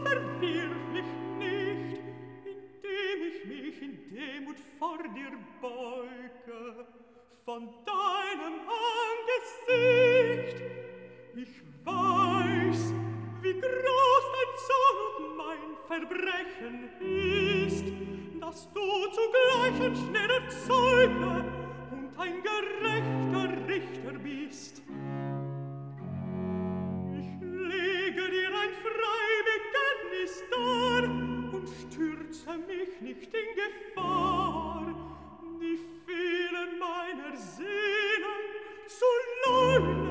verwirr mich nicht, indem ich mich in Demut vor dir beuge, von deinem Angesicht. Ich weiß, wie groß dein Zorn und mein Verbrechen ist, dass du zugleich ein schneller Zeuge und ein gerechter Richter bist. Ich lege dir ein Freibekenntnis dar und stürze mich nicht in Gefahr, die Fehlen meiner Seelen zu leugnen.